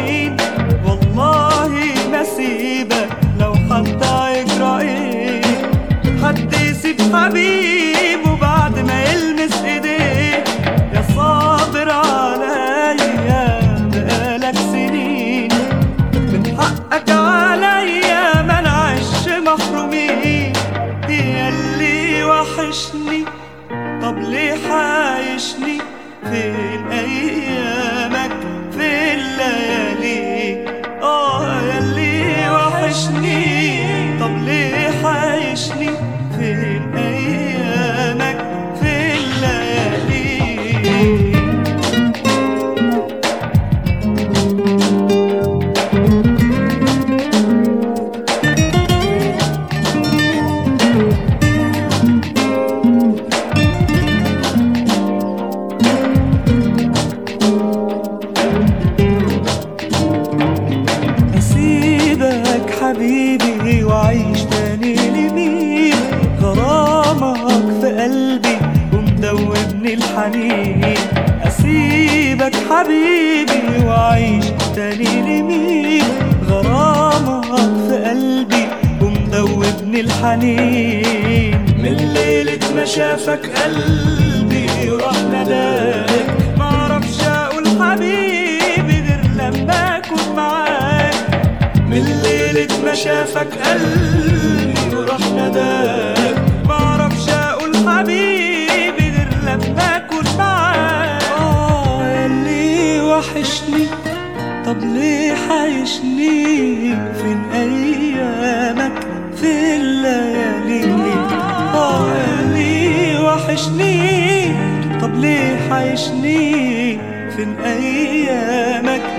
سنين. والله ما سيبك لو حتى يجرى ايه، حد يسيب حبيبه بعد ما يلمس ايديه. يا صابر عليا بقالك سنين، من حقك عليا ما نعيش محرومين. يا اللي وحشني طب ليه حايشني، فين ايامك في الليالي. يا اللي وحشني طب ليه حايشني، فين ايامك في الليالي. حبيبي وعيش تاني لمين، غرامك في قلبي ومدوبني الحنين. أسيبك حبيبي وعيش تاني لمين، غرامك في قلبي ومدوبني الحنين. من ليلة ما شافك قلبي وراح نداك، معرفش أقول حبيبي غير لما أكون معاك. من ليلة ما شافك قلبي وراح نداك، معرفش اقول حبيبي غير لما اكون معاك. ياللي وحشني طب ليه حايشني، فين ايامك في الليالي. ياللي وحشني طب ليه حايشني، فين ايامك